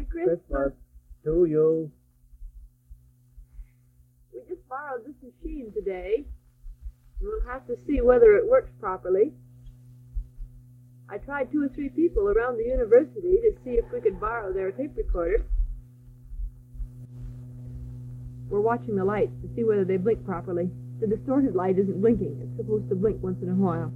Christmas to you. We just borrowed this machine today. We'll have to see whether it works properly. I tried 2 or 3 people around the university to see if we could borrow their tape recorder. We're watching the lights to see whether they blink properly. The distorted light isn't blinking. It's supposed to blink once in a while.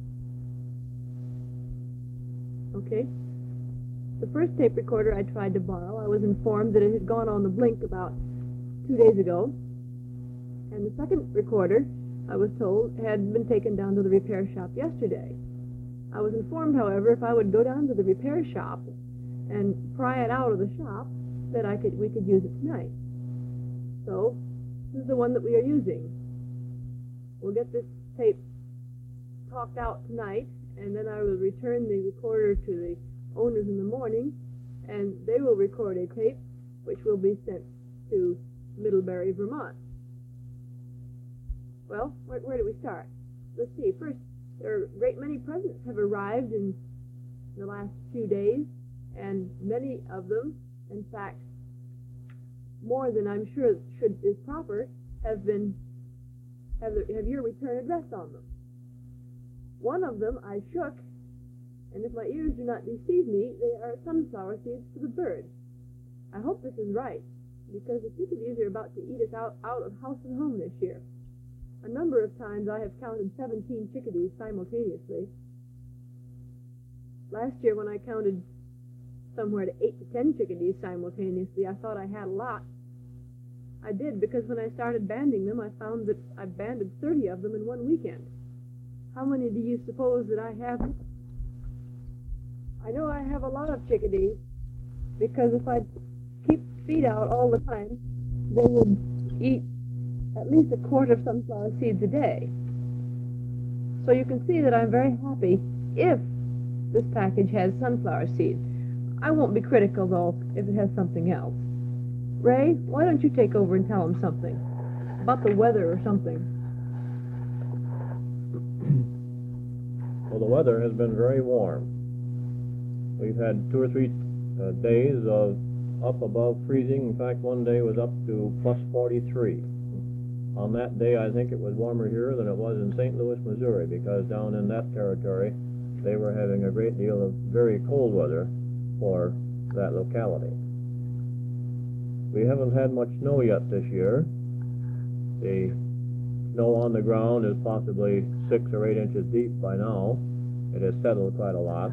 Okay. The first tape recorder I tried to borrow, I was informed that it had gone on the blink about 2 days ago. And the second recorder, I was told, had been taken down to the repair shop yesterday. I was informed, however, if I would go down to the repair shop and pry it out of the shop, that we could use it tonight. So, this is the one that we are using. We'll get this tape talked out tonight, and then I will return the recorder to the owners in the morning, and they will record a tape which will be sent to Middlebury, Vermont. Well, where do we start? Let's see. First, there are a great many presents have arrived in the last few days, and many of them, in fact, more than I'm sure is proper, have your return address on them. One of them I shook, and if my ears do not deceive me, they are sunflower seeds for the birds. I hope this is right, because the chickadees are about to eat us out of house and home this year. A number of times I have counted 17 chickadees simultaneously. Last year when I counted somewhere to 8 to 10 chickadees simultaneously, I thought I had a lot. I did, because when I started banding them, I found that I banded 30 of them in one weekend. How many do you suppose that I have? I know I have a lot of chickadees, because if I keep feed out all the time, they would eat at least a quart of sunflower seeds a day. So you can see that I'm very happy if this package has sunflower seeds. I won't be critical, though, if it has something else. Ray, why don't you take over and tell them something about the weather or something? Well, the weather has been very warm. We've had 2 or 3 days of up above freezing. In fact, one day was up to plus 43. On that day, I think it was warmer here than it was in St. Louis, Missouri, because down in that territory, they were having a great deal of very cold weather for that locality. We haven't had much snow yet this year. The snow on the ground is possibly 6 or 8 inches deep by now. It has settled quite a lot.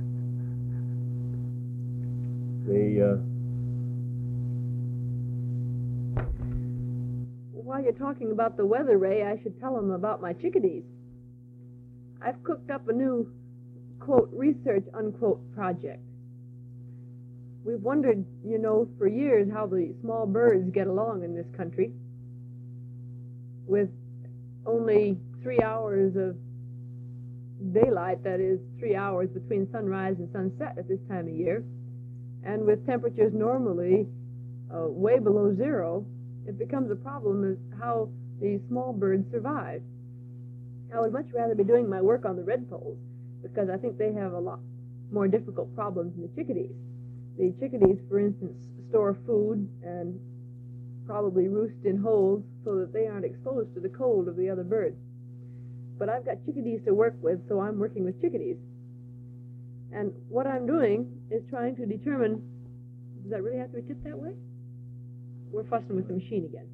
While you're talking about the weather, Ray, I should tell them about my chickadees. I've cooked up a new, quote, research, unquote, project. We've wondered, for years how the small birds get along in this country with only 3 hours of daylight, that is 3 hours between sunrise and sunset at this time of year, and with temperatures normally way below zero. It becomes a problem as how these small birds survive. I would much rather be doing my work on the redpolls, because I think they have a lot more difficult problems than the chickadees. The chickadees, for instance, store food and probably roost in holes so that they aren't exposed to the cold of the other birds. But I've got chickadees to work with, so I'm working with chickadees. And what I'm doing is trying to determine, does that really have to be tipped that way? We're fussing with the machine again.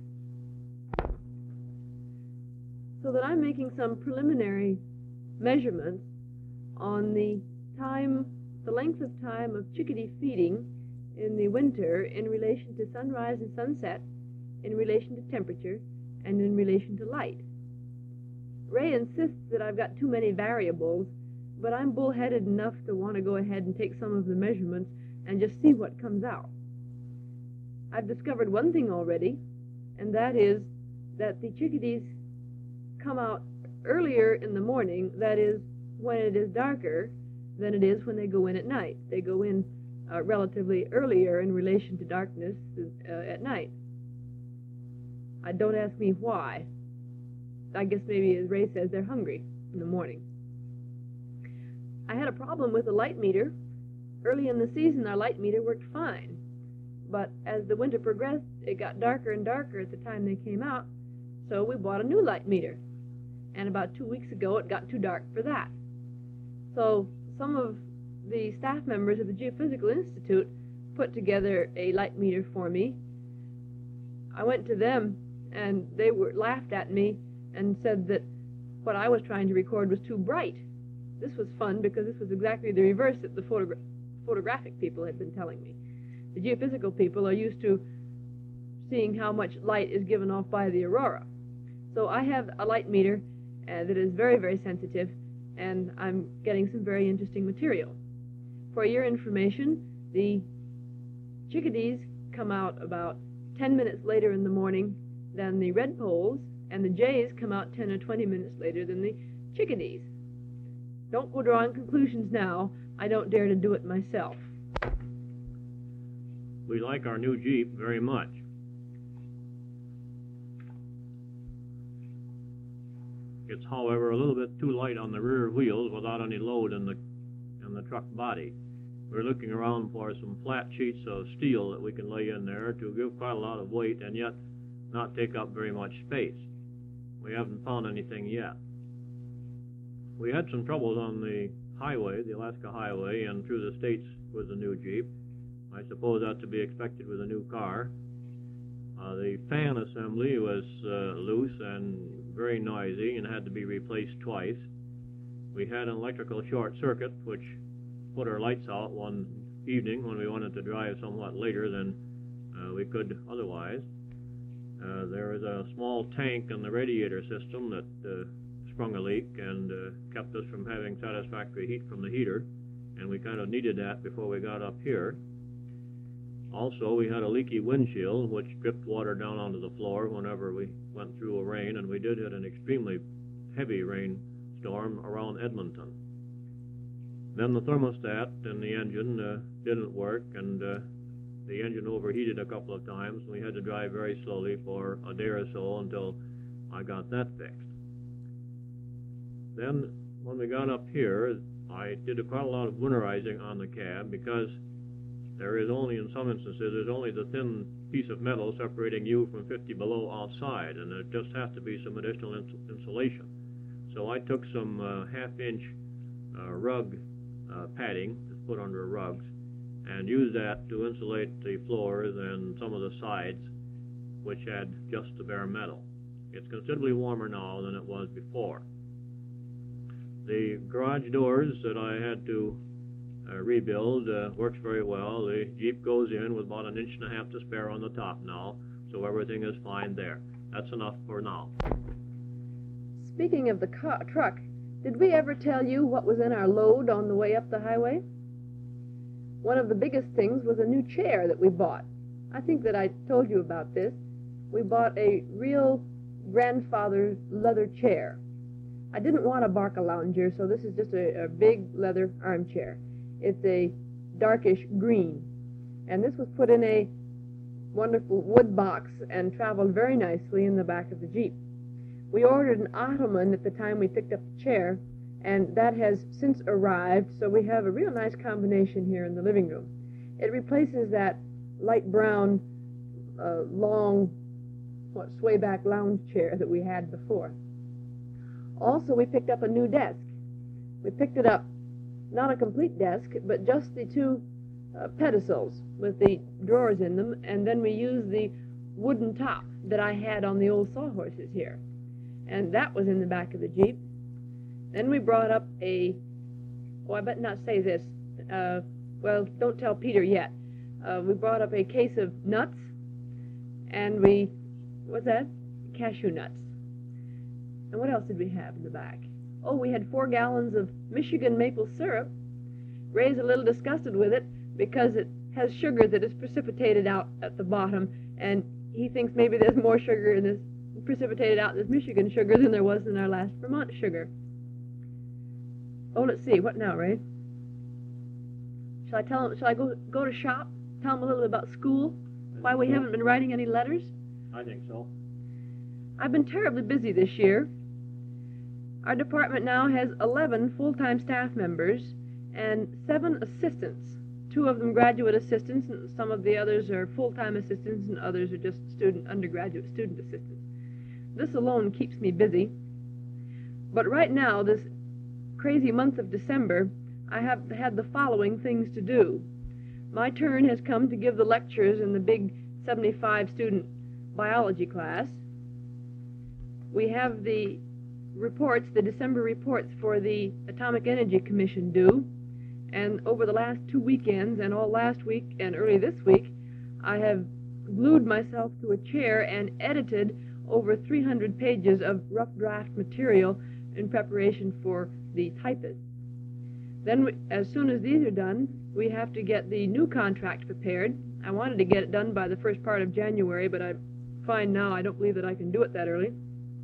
So that I'm making some preliminary measurements on the length of time of chickadee feeding in the winter in relation to sunrise and sunset, in relation to temperature, and in relation to light. Ray insists that I've got too many variables, but I'm bullheaded enough to want to go ahead and take some of the measurements and just see what comes out. I've discovered one thing already, and that is that the chickadees come out earlier in the morning, that is, when it is darker, than it is when they go in at night. They go in relatively earlier in relation to darkness at night. Don't ask me why. I guess maybe, as Ray says, they're hungry in the morning. I had a problem with the light meter, Early in the season, our light meter worked fine, but as the winter progressed, it got darker and darker at the time they came out, so we bought a new light meter. And about 2 weeks ago, it got too dark for that. So some of the staff members of the Geophysical Institute put together a light meter for me. I went to them, and they laughed at me and said that what I was trying to record was too bright. This was fun because this was exactly the reverse that the photographic people had been telling me. The geophysical people are used to seeing how much light is given off by the aurora. So I have a light meter that is very, very sensitive, and I'm getting some very interesting material. For your information, the chickadees come out about 10 minutes later in the morning than the redpolls, and the jays come out 10 or 20 minutes later than the chickadees. Don't go drawing conclusions now. I don't dare to do it myself. We like our new Jeep very much. It's, however, a little bit too light on the rear wheels without any load in the truck body. We're looking around for some flat sheets of steel that we can lay in there to give quite a lot of weight and yet not take up very much space. We haven't found anything yet. We had some troubles on the highway, the Alaska Highway, and through the states with the new Jeep. I suppose that's to be expected with a new car. The fan assembly was loose and very noisy and had to be replaced twice. We had an electrical short circuit which put our lights out one evening when we wanted to drive somewhat later than we could otherwise. There was a small tank in the radiator system that sprung a leak and kept us from having satisfactory heat from the heater, and we kind of needed that before we got up here. Also, we had a leaky windshield which dripped water down onto the floor whenever we went through a rain, and we did hit an extremely heavy rainstorm around Edmonton. Then the thermostat in the engine didn't work, and the engine overheated a couple of times. We had to drive very slowly for a day or so until I got that fixed. Then, when we got up here, I did quite a lot of winterizing on the cab because there is only, in some instances, there's only the thin piece of metal separating you from 50 below outside, and there just has to be some additional insulation. So I took some half-inch rug padding to put under rugs and used that to insulate the floors and some of the sides, which had just the bare metal. It's considerably warmer now than it was before. The garage doors that I had to rebuild works very well. The Jeep goes in with about 1.5 inches to spare on the top now, so everything is fine there. That's enough for now. Speaking of the truck, did we ever tell you what was in our load on the way up the highway? One of the biggest things was a new chair that we bought. I think that I told you about this. We bought a real grandfather leather chair. I didn't want a Barcalounger, so this is just a big leather armchair. It's a darkish green, and this was put in a wonderful wood box and traveled very nicely in the back of the Jeep. We ordered an ottoman at the time we picked up the chair, and that has since arrived, so we have a real nice combination here in the living room. It replaces that light brown, long, sway-back lounge chair that we had before. Also, we picked up a new desk. We picked it up, not a complete desk, but just the two pedestals with the drawers in them, and then we used the wooden top that I had on the old sawhorses here. And that was in the back of the Jeep. Then we brought up I better not say this. Well, don't tell Peter yet. We brought up a case of nuts, and what's that? Cashew nuts. And what else did we have in the back? Oh, we had 4 gallons of Michigan maple syrup. Ray's a little disgusted with it because it has sugar that is precipitated out at the bottom, and he thinks maybe there's more sugar in this precipitated out in this Michigan sugar than there was in our last Vermont sugar. Oh, let's see. What now, Ray? Shall I go to shop? Tell him a little bit about school? Why we haven't been writing any letters? I think so. I've been terribly busy this year. Our department now has 11 full-time staff members and 7 assistants. two of them graduate assistants, and some of the others are full-time assistants, and others are just undergraduate student assistants. This alone keeps me busy. But right now, this crazy month of December, I have had the following things to do. My turn has come to give the lectures in the big 75-student biology class. We have the reports, the December reports for the Atomic Energy Commission due, and over the last 2 weekends and all last week and early this week, I have glued myself to a chair and edited over 300 pages of rough draft material in preparation for the typist. Then, as soon as these are done, we have to get the new contract prepared. I wanted to get it done by the first part of January, but I find now I don't believe that I can do it that early.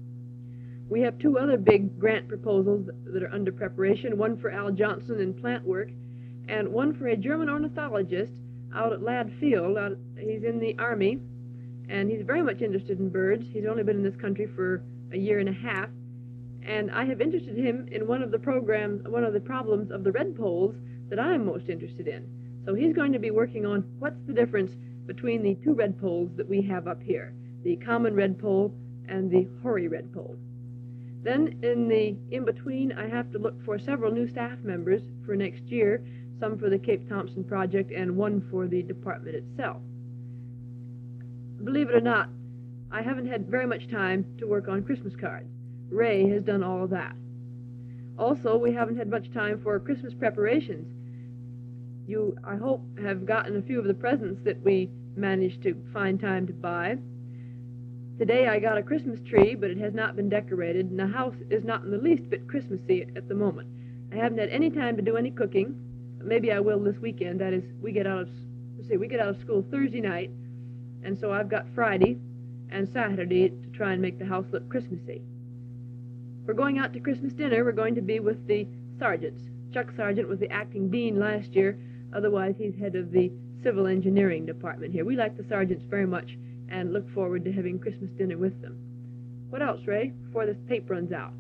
We have two other big grant proposals that are under preparation, one for Al Johnson in plant work, and one for a German ornithologist out at Ladd Field. He's in the Army, and he's very much interested in birds. He's only been in this country for a year and a half, and I have interested him in one of the problems of the redpolls that I'm most interested in. So he's going to be working on what's the difference between the two redpolls that we have up here, the common redpoll and the hoary redpoll. Then in between, I have to look for several new staff members for next year, some for the Cape Thompson project and one for the department itself. Believe it or not, I haven't had very much time to work on Christmas cards. Ray has done all of that. Also, we haven't had much time for Christmas preparations. You, I hope, have gotten a few of the presents that we managed to find time to buy. Today I got a Christmas tree, but it has not been decorated, and the house is not in the least bit Christmassy at the moment. I haven't had any time to do any cooking. Maybe I will this weekend. That is, we get out of school Thursday night, and so I've got Friday and Saturday to try and make the house look Christmassy. We're going out to Christmas dinner. We're going to be with the sergeants. Chuck Sargent was the acting dean last year. Otherwise, he's head of the civil engineering department here. We like the sergeants very much and look forward to having Christmas dinner with them. What else, Ray, before this tape runs out?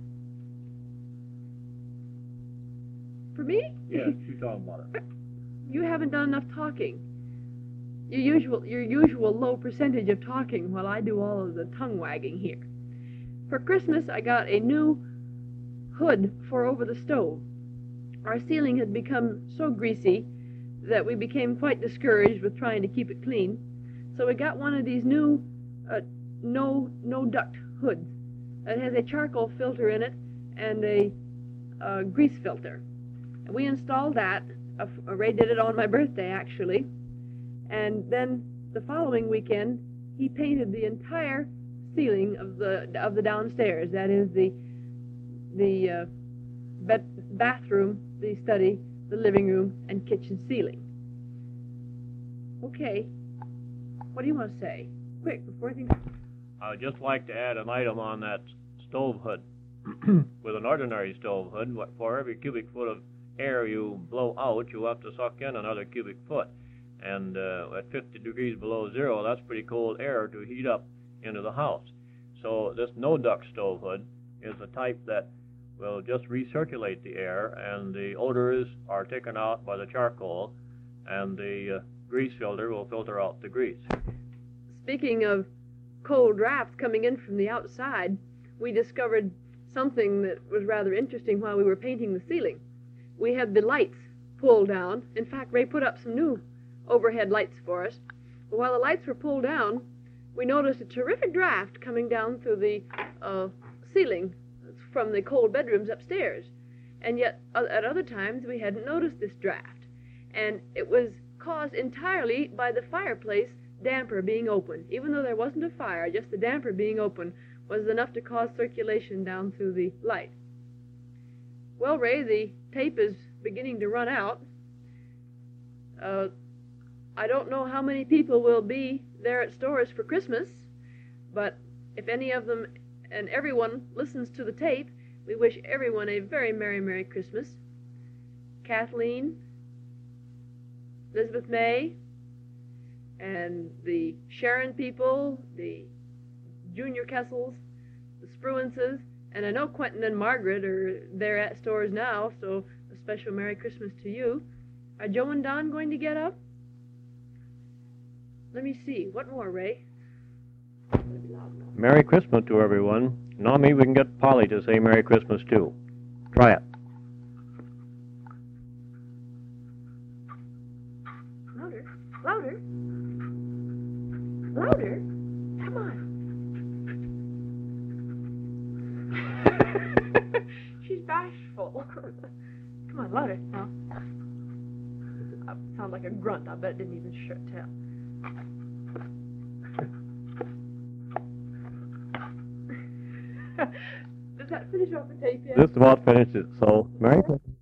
For me? Yes, you talk about it. You haven't done enough talking. Your usual low percentage of talking while I do all of the tongue wagging here. For Christmas, I got a new hood for over the stove. Our ceiling had become so greasy that we became quite discouraged with trying to keep it clean. So we got one of these new no duct hoods. It has a charcoal filter in it and a grease filter. And we installed that. Ray did it on my birthday, actually. And then the following weekend, he painted the entire ceiling of the downstairs. That is the bathroom, the study, the living room, and kitchen ceiling. Okay. What do you want to say? Quick, before things... I would just like to add an item on that stove hood. With an ordinary stove hood, for every cubic foot of air you blow out, you have to suck in another cubic foot. And at 50 degrees below zero, that's pretty cold air to heat up into the house. So this no-duct stove hood is a type that will just recirculate the air, and the odors are taken out by the charcoal, and the grease filter will filter out the grease. Speaking of cold drafts coming in from the outside, we discovered something that was rather interesting while we were painting the ceiling. We had the lights pulled down. In fact, Ray put up some new overhead lights for us. But while the lights were pulled down, we noticed a terrific draft coming down through the ceiling from the cold bedrooms upstairs. And yet, at other times, we hadn't noticed this draft. And it was caused entirely by the fireplace damper being open. Even though there wasn't a fire, just the damper being open was enough to cause circulation down through the light. Well, Ray, the tape is beginning to run out. I don't know how many people will be there at Storrs for Christmas, but if any of them and everyone listens to the tape, we wish everyone a very Merry, Merry Christmas. Kathleen, Elizabeth May, and the Sharon people, the Junior Kessels, the Spruances, and I know Quentin and Margaret are there at Storrs now, so a special Merry Christmas to you. Are Joe and Don going to get up? Let me see. What more, Ray? Merry Christmas to everyone. Now maybe we can get Polly to say Merry Christmas too. Try it. Louder. Louder. Louder. Come on. She's bashful. Come on, louder. Now. Sounds like a grunt. I bet it didn't even tell. Does that finish off the tape yet? This about finishes. So, Merry Christmas.